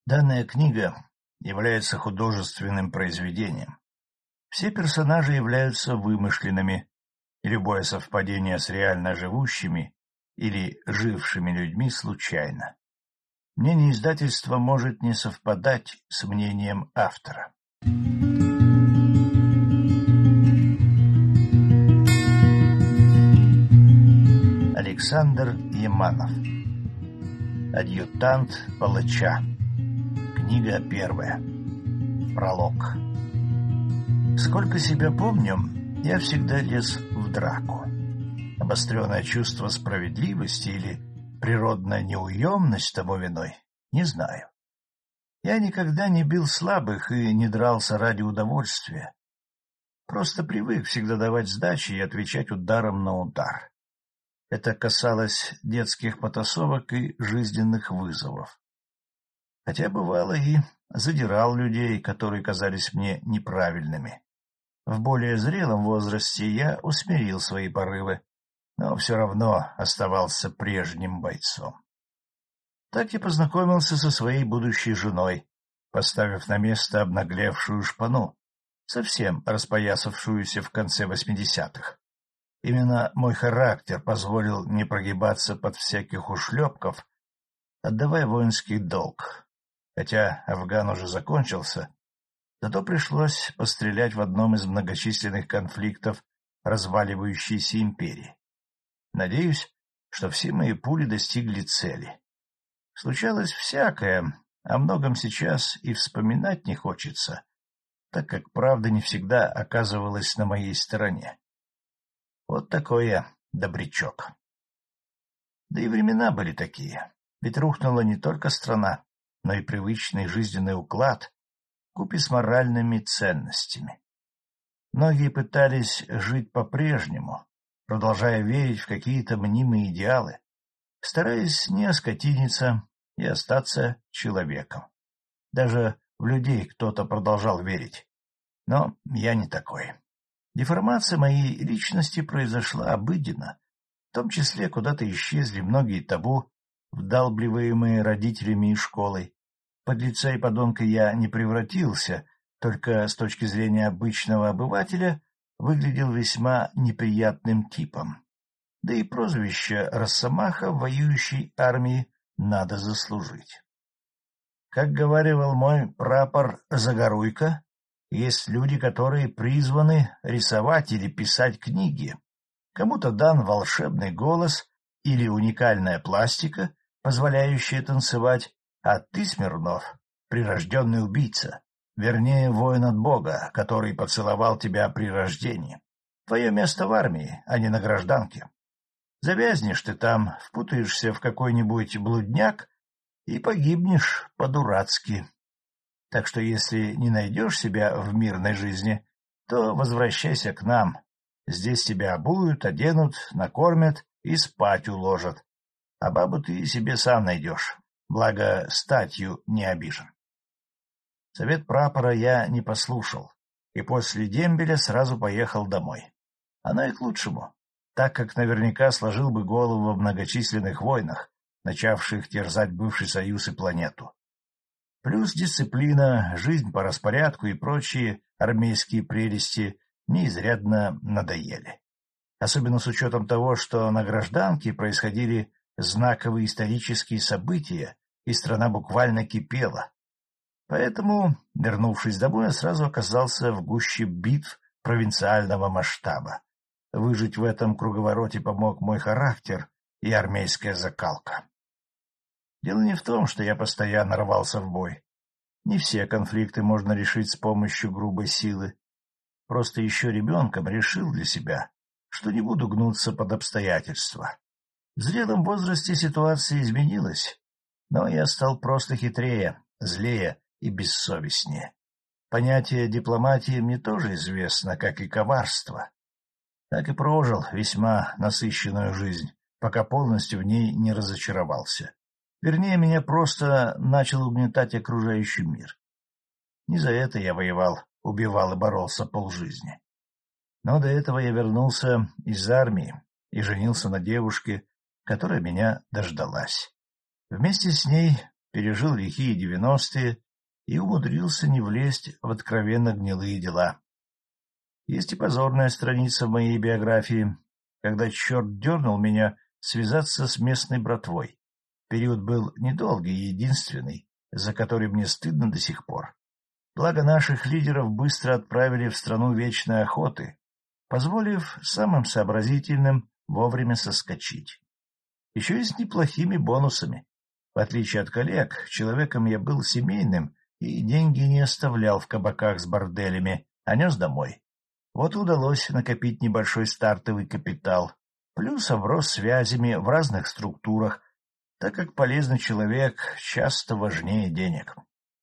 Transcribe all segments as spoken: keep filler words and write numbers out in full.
Данная книга является художественным произведением. Все персонажи являются вымышленными, и любое совпадение с реально живущими или жившими людьми случайно. Мнение издательства может не совпадать с мнением автора. Александр Яманов. Адъютант палача. Книга первая. Пролог. Сколько себя помню, я всегда лез в драку. Обостренное чувство справедливости или природная неуемность тому виной, не знаю. Я никогда не бил слабых и не дрался ради удовольствия. Просто привык всегда давать сдачи и отвечать ударом на удар. Это касалось детских потасовок и жизненных вызовов. Хотя бывало и задирал людей, которые казались мне неправильными. В более зрелом возрасте я усмирил свои порывы, но все равно оставался прежним бойцом. Так я познакомился со своей будущей женой, поставив на место обнаглевшую шпану, совсем распоясавшуюся в конце восьмидесятых. Именно мой характер позволил не прогибаться под всяких ушлепков, отдавая воинский долг. Хотя Афган уже закончился, зато пришлось пострелять в одном из многочисленных конфликтов разваливающейся империи. Надеюсь, что все мои пули достигли цели. Случалось всякое, о многом сейчас и вспоминать не хочется, так как правда не всегда оказывалась на моей стороне. Вот такой я добрячок. Да и времена были такие, ведь рухнула не только страна, но и привычный жизненный уклад, вкупе с моральными ценностями. Многие пытались жить по-прежнему, продолжая верить в какие-то мнимые идеалы, стараясь не оскотиниться и остаться человеком. Даже в людей кто-то продолжал верить, но я не такой. Деформация моей личности произошла обыденно, в том числе куда-то исчезли многие табу, вдалбливаемые родителями и школой. Подлеца и подонка я не превратился, только с точки зрения обычного обывателя выглядел весьма неприятным типом. Да и прозвище Росомаха в воюющей армии надо заслужить. Как говаривал мой прапор Загоруйко, есть люди, которые призваны рисовать или писать книги. Кому-то дан волшебный голос или уникальная пластика, позволяющая танцевать, а ты, Смирнов, прирожденный убийца, вернее, воин от Бога, который поцеловал тебя при рождении. Твое место в армии, а не на гражданке. Завязнешь ты там, впутаешься в какой-нибудь блудняк и погибнешь по-дурацки. Так что если не найдешь себя в мирной жизни, то возвращайся к нам. Здесь тебя обуют, оденут, накормят и спать уложат. А бабу ты себе сам найдешь, благо статью не обижен. Совет прапора я не послушал, и после дембеля сразу поехал домой. Оно и к лучшему, так как наверняка сложил бы голову в многочисленных войнах, начавших терзать бывший Союз и планету. Плюс дисциплина, жизнь по распорядку и прочие армейские прелести мне изрядно надоели. Особенно с учетом того, что на гражданке происходили знаковые исторические события, и страна буквально кипела. Поэтому, вернувшись домой, я сразу оказался в гуще битв провинциального масштаба. Выжить в этом круговороте помог мой характер и армейская закалка. Дело не в том, что я постоянно рвался в бой. Не все конфликты можно решить с помощью грубой силы. Просто еще ребенком решил для себя, что не буду гнуться под обстоятельства. В зрелом возрасте ситуация изменилась, но я стал просто хитрее, злее и бессовестнее. Понятие дипломатии мне тоже известно, как и коварство. Так и прожил весьма насыщенную жизнь, пока полностью в ней не разочаровался. Вернее, меня просто начал угнетать окружающий мир. Не за это я воевал, убивал и боролся полжизни. Но до этого я вернулся из армии и женился на девушке, которая меня дождалась. Вместе с ней пережил лихие девяностые и умудрился не влезть в откровенно гнилые дела. Есть и позорная страница в моей биографии, когда черт дернул меня связаться с местной братвой. Период был недолгий и единственный, за который мне стыдно до сих пор. Благо наших лидеров быстро отправили в страну вечной охоты, позволив самым сообразительным вовремя соскочить. Еще и с неплохими бонусами. В отличие от коллег, человеком я был семейным и деньги не оставлял в кабаках с борделями, а нес домой. Вот удалось накопить небольшой стартовый капитал, плюс оброс связями в разных структурах, так как полезный человек часто важнее денег.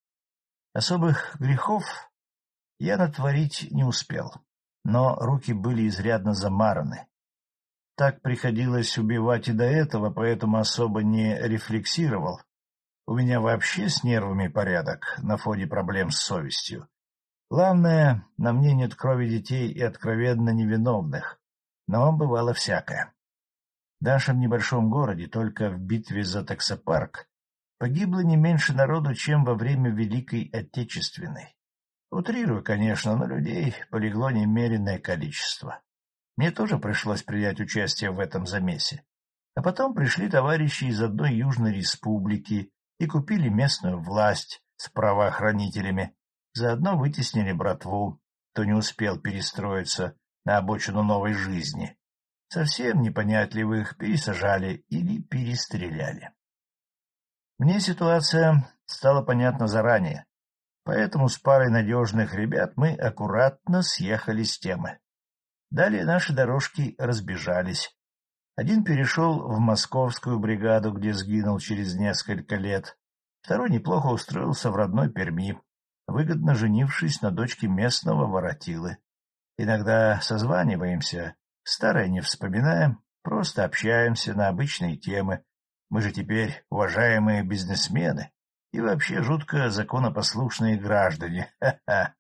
Особых грехов я натворить не успел, но руки были изрядно замараны. Так приходилось убивать и до этого, поэтому особо не рефлексировал. У меня вообще с нервами порядок на фоне проблем с совестью. Главное, на мне нет крови детей и откровенно невиновных, но бывало всякое. В нашем небольшом городе только в битве за таксопарк погибло не меньше народу, чем во время Великой Отечественной. Утрирую, конечно, но людей полегло немеренное количество. Мне тоже пришлось принять участие в этом замесе. А потом пришли товарищи из одной Южной Республики и купили местную власть с правоохранителями, заодно вытеснили братву, кто не успел перестроиться на обочину новой жизни. Совсем непонятливых пересажали или перестреляли. Мне ситуация стала понятна заранее, поэтому с парой надежных ребят мы аккуратно съехали с темы. Далее наши дорожки разбежались. Один перешел в московскую бригаду, где сгинул через несколько лет. Второй неплохо устроился в родной Перми, выгодно женившись на дочке местного воротилы. Иногда созваниваемся, старое не вспоминаем, просто общаемся на обычные темы. Мы же теперь уважаемые бизнесмены и вообще жутко законопослушные граждане. Ха-ха.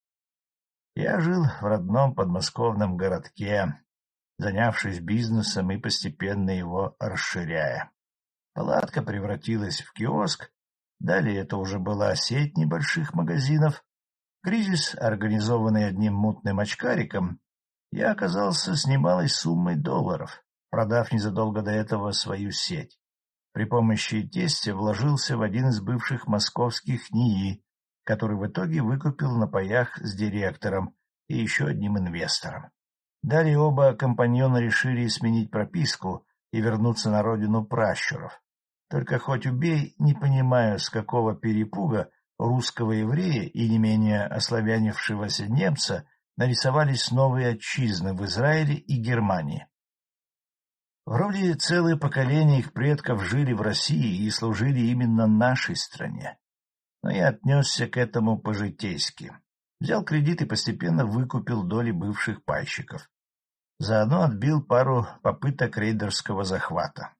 Я жил в родном подмосковном городке, занявшись бизнесом и постепенно его расширяя. Палатка превратилась в киоск, далее это уже была сеть небольших магазинов. Кризис, организованный одним мутным очкариком, я оказался с немалой суммой долларов, продав незадолго до этого свою сеть. При помощи тестя вложился в один из бывших московских НИИ, который в итоге выкупил на паях с директором и еще одним инвестором. Далее оба компаньона решили сменить прописку и вернуться на родину пращуров. Только хоть убей, не понимаю, с какого перепуга русского еврея и не менее ославянившегося немца нарисовались новые отчизны в Израиле и Германии. Вроде целые поколения их предков жили в России и служили именно нашей стране. Но я отнесся к этому по-житейски. Взял кредит и постепенно выкупил доли бывших пайщиков. Заодно отбил пару попыток рейдерского захвата.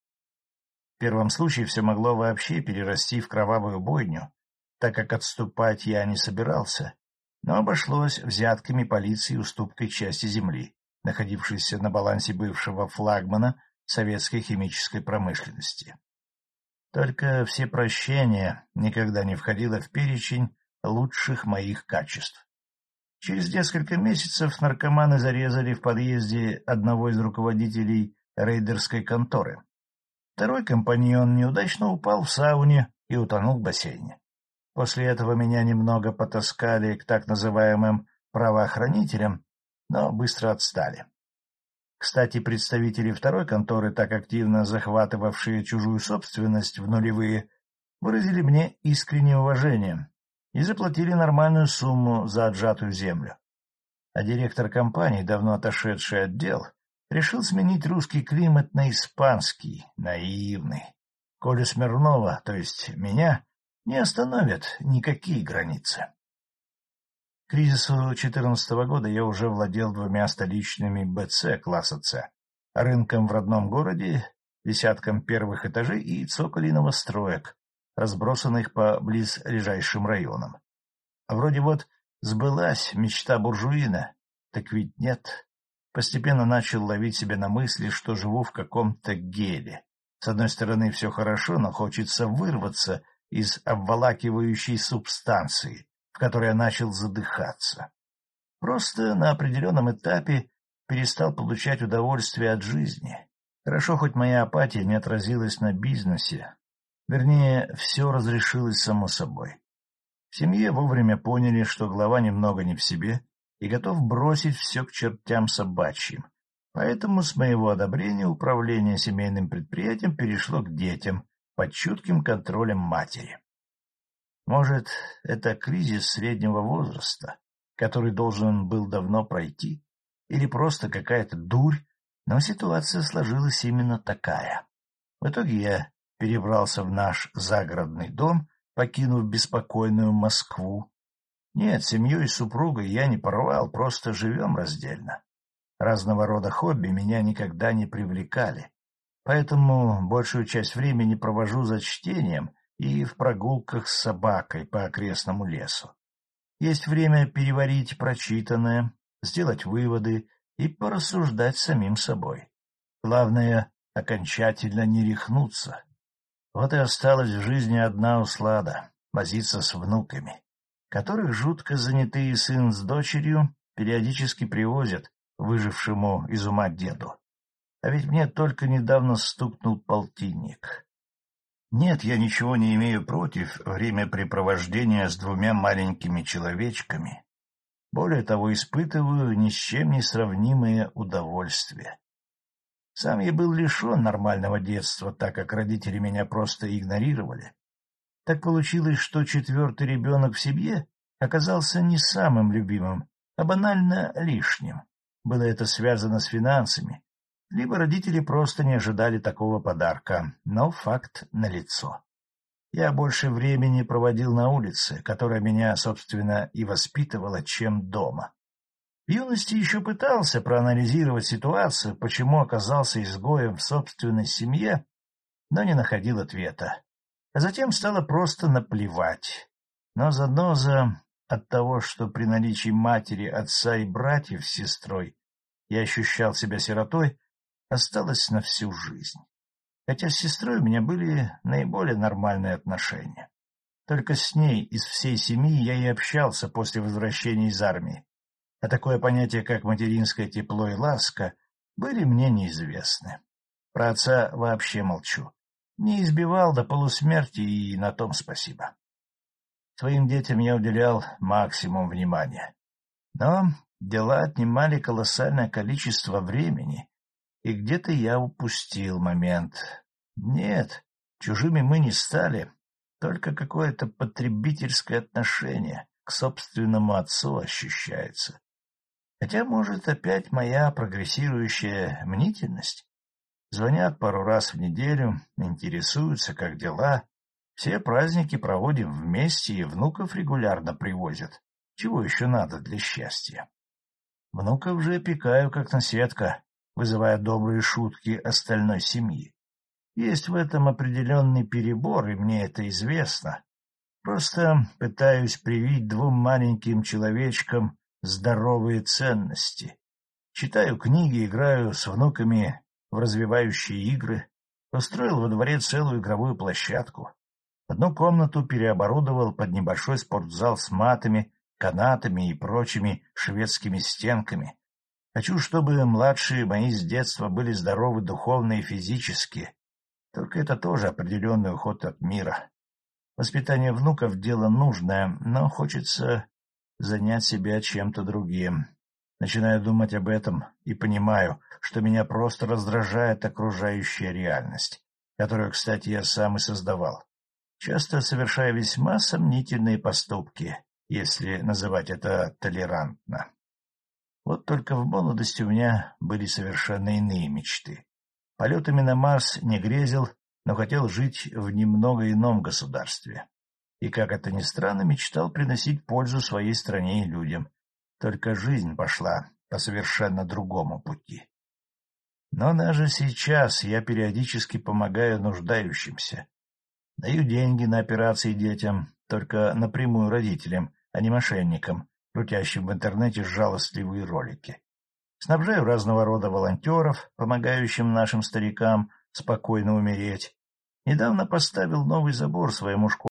В первом случае все могло вообще перерасти в кровавую бойню, так как отступать я не собирался, но обошлось взятками полиции и уступкой части земли, находившейся на балансе бывшего флагмана советской химической промышленности. Только все прощения никогда не входило в перечень лучших моих качеств. Через несколько месяцев наркоманы зарезали в подъезде одного из руководителей рейдерской конторы. Второй компаньон неудачно упал в сауне и утонул в бассейне. После этого меня немного потаскали к так называемым правоохранителям, но быстро отстали. Кстати, представители второй конторы, так активно захватывавшие чужую собственность в нулевые, выразили мне искреннее уважение и заплатили нормальную сумму за отжатую землю. А директор компании, давно отошедший от дел, решил сменить русский климат на испанский, наивный. Колю Смирнова, то есть меня, не остановят никакие границы. К кризису четырнадцатого года я уже владел двумя столичными БЦ класса С, рынком в родном городе, десятком первых этажей и цоколей новостроек, разбросанных по близлежащим районам. А вроде вот сбылась мечта буржуина, так ведь нет. Постепенно начал ловить себя на мысли, что живу в каком-то геле, С одной стороны, все хорошо, но хочется вырваться из обволакивающей субстанции, в которой я начал задыхаться. Просто на определенном этапе перестал получать удовольствие от жизни. Хорошо, хоть моя апатия не отразилась на бизнесе. Вернее, все разрешилось само собой. В семье вовремя поняли, что глава немного не в себе и готов бросить все к чертям собачьим. Поэтому с моего одобрения управление семейным предприятием перешло к детям под чутким контролем матери. Может, это кризис среднего возраста, который должен был давно пройти, или просто какая-то дурь, но ситуация сложилась именно такая. В итоге я перебрался в наш загородный дом, покинув беспокойную Москву. Нет, семью и супругой я не порвал, просто живем раздельно. Разного рода хобби меня никогда не привлекали, поэтому большую часть времени провожу за чтением и в прогулках с собакой по окрестному лесу. Есть время переварить прочитанное, сделать выводы и порассуждать самим собой. Главное — окончательно не рехнуться. Вот и осталась в жизни одна услада — возиться с внуками, которых жутко занятые сын с дочерью периодически привозят выжившему из ума деду. А ведь мне только недавно стукнул полтинник. Нет, я ничего не имею против времяпрепровождения с двумя маленькими человечками. Более того, испытываю ни с чем не сравнимое удовольствие. Сам я был лишен нормального детства, так как родители меня просто игнорировали. Так получилось, что четвертый ребенок в семье оказался не самым любимым, а банально лишним. Было это связано с финансами, либо родители просто не ожидали такого подарка, но факт налицо. Я больше времени проводил на улице, которая меня, собственно, и воспитывала, чем дома. В юности еще пытался проанализировать ситуацию, почему оказался изгоем в собственной семье, но не находил ответа. А затем стало просто наплевать. Но заноза от того, что при наличии матери, отца и братьев с сестрой я ощущал себя сиротой, осталась на всю жизнь. Хотя с сестрой у меня были наиболее нормальные отношения. Только с ней из всей семьи я и общался после возвращения из армии. А такое понятие, как материнское тепло и ласка, были мне неизвестны. Про отца вообще молчу. Не избивал до полусмерти, и на том спасибо. Своим детям я уделял максимум внимания. Но дела отнимали колоссальное количество времени, и где-то я упустил момент. Нет, чужими мы не стали, только какое-то потребительское отношение к собственному отцу ощущается. Хотя, может, опять моя прогрессирующая мнительность? Звонят пару раз в неделю, интересуются, как дела. Все праздники проводим вместе, и внуков регулярно привозят. Чего еще надо для счастья? Внуков же опекаю, как наседка, вызывая добрые шутки остальной семьи. Есть в этом определенный перебор, и мне это известно. Просто пытаюсь привить двум маленьким человечкам здоровые ценности. Читаю книги, играю с внуками в развивающие игры, устроил во дворе целую игровую площадку. Одну комнату переоборудовал под небольшой спортзал с матами, канатами и прочими шведскими стенками. Хочу, чтобы младшие мои с детства были здоровы духовно и физически. Только это тоже определенный уход от мира. Воспитание внуков — дело нужное, но хочется занять себя чем-то другим. Начинаю думать об этом и понимаю, что меня просто раздражает окружающая реальность, которую, кстати, я сам и создавал, часто совершая весьма сомнительные поступки, если называть это толерантно. Вот только в молодости у меня были совершенно иные мечты. Полетами на Марс не грезил, но хотел жить в немного ином государстве. И, как это ни странно, мечтал приносить пользу своей стране и людям. Только жизнь пошла по совершенно другому пути. Но даже сейчас я периодически помогаю нуждающимся. Даю деньги на операции детям, только напрямую родителям, а не мошенникам, крутящим в интернете жалостливые ролики. Снабжаю разного рода волонтеров, помогающим нашим старикам спокойно умереть. Недавно поставил новый забор своему школьному